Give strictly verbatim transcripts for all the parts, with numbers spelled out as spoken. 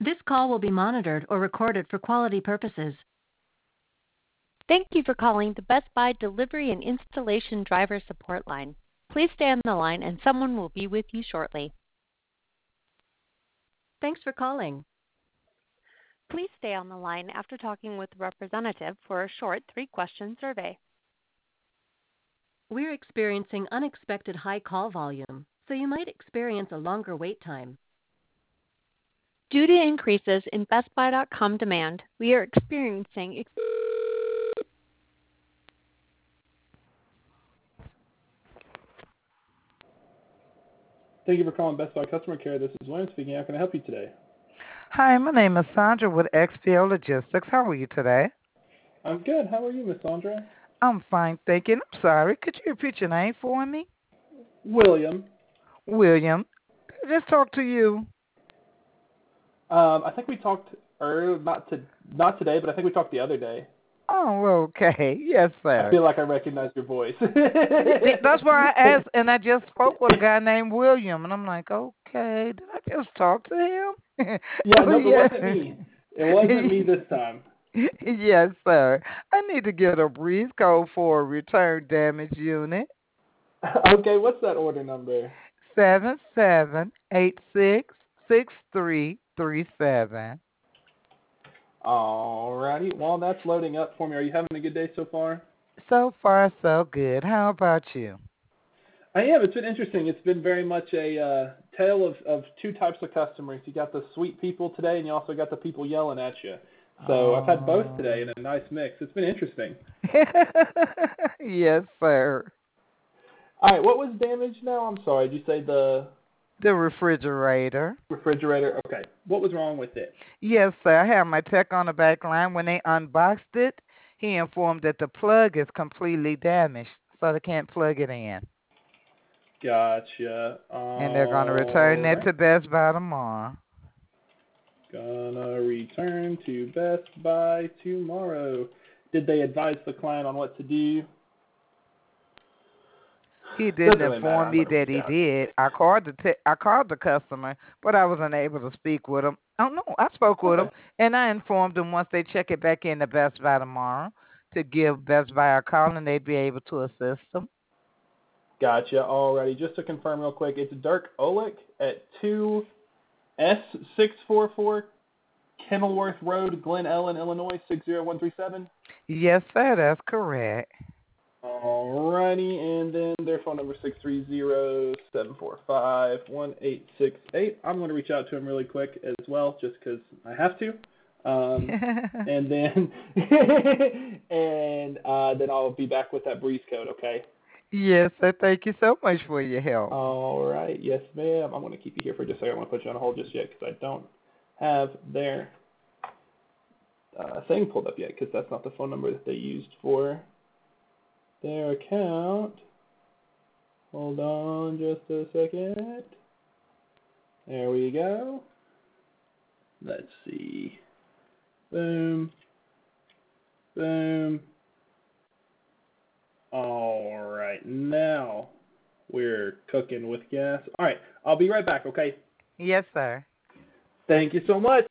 This call will be monitored or recorded for quality purposes. Thank you for calling the Best Buy Delivery and Installation Driver Support Line. Please stay on the line and someone will be with you shortly. Thanks for calling. Please stay on the line after talking with a representative for a short three-question survey. We're experiencing unexpected high call volume, so you might experience a longer wait time. Due to increases in Best Buy dot com demand, we are experiencing ex- Thank you for calling Best Buy Customer Care. This is William speaking. How can I help you today? Hi, my name is Sandra with X P O Logistics. How are you today? I'm good. How are you, Miss Sandra? I'm fine, thank you. I'm sorry. Could you repeat your name for me? William. William. Did I just talk to you? Um, I think we talked earlier, not to not today, but I think we talked the other day. Oh, okay. Yes, sir. I feel like I recognize your voice. That's why I asked, and I just spoke with a guy named William, and I'm like, okay, did I just talk to him? Yeah, Oh, no, yeah. it wasn't me. It wasn't me this time. Yes, sir. I need to get a breeze code for a return damage unit. Okay, what's that order number? Seven seven eight six six three three seven. Alrighty, while that's loading up for me, are you having a good day so far? So far, so good. How about you? I am. It's been interesting. It's been very much a uh, tale of, of two types of customers. You got the sweet people today, and you also got the people yelling at you. So Oh. I've had both today in a nice mix. It's been interesting. Yes, sir. All right, what was damaged now? I'm sorry. Did you say the The refrigerator. refrigerator? Okay. What was wrong with it? Yes, sir. I have my tech on the back line. When they unboxed it, he informed that the plug is completely damaged, so they can't plug it in. Gotcha. And they're going to return that Alright. to Best Buy tomorrow. Gonna return to Best Buy tomorrow. Did they advise the client on what to do? He didn't Doesn't really inform matter. me that he did. I called the te- I called the customer, but I was unable to speak with him. Oh no, I spoke with Okay. him, and I informed them once they check it back in to Best Buy tomorrow to give Best Buy a call, and they'd be able to assist them. Gotcha. Alrighty. Just to confirm real quick, it's Dirk Olick at two S six four four Kenilworth Road, Glen Ellen, Illinois six zero one three seven. Yes, sir, that's correct. Alrighty, and then their phone number six three zero, seven four five, one eight six eight. I'm going to reach out to him really quick as well, just because I have to. Um, and then and uh, then I'll be back with that breeze code, okay? Yes, sir. Thank you so much for your help. All right, yes, ma'am. I'm going to keep you here for just a second. I'm going to put you on hold just yet because I don't have their uh, thing pulled up yet because that's not the phone number that they used for their account. Hold on just a second. There we go. Let's see. Boom. Boom. All right, now we're cooking with gas. All right, I'll be right back, okay? Yes, sir. Thank you so much.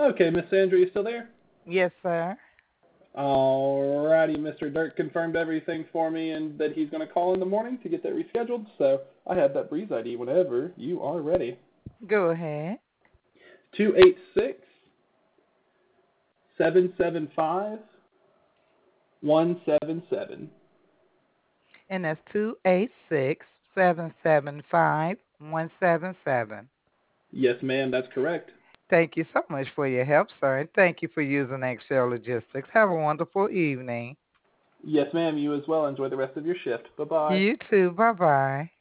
Okay, Miss Sandra, you still there? Yes, sir. Alrighty, Mister Dirk confirmed everything for me and that he's going to call in the morning to get that rescheduled, so I have that Breeze I D whenever you are ready. Go ahead. two eight six, seven seven five, one seven seven. And that's two eight six, seven seven five, one seven seven. Yes, ma'am, that's correct. Thank you so much for your help, sir, and thank you for using Excel Logistics. Have a wonderful evening. Yes, ma'am, you as well. Enjoy the rest of your shift. Bye-bye. You too. Bye-bye.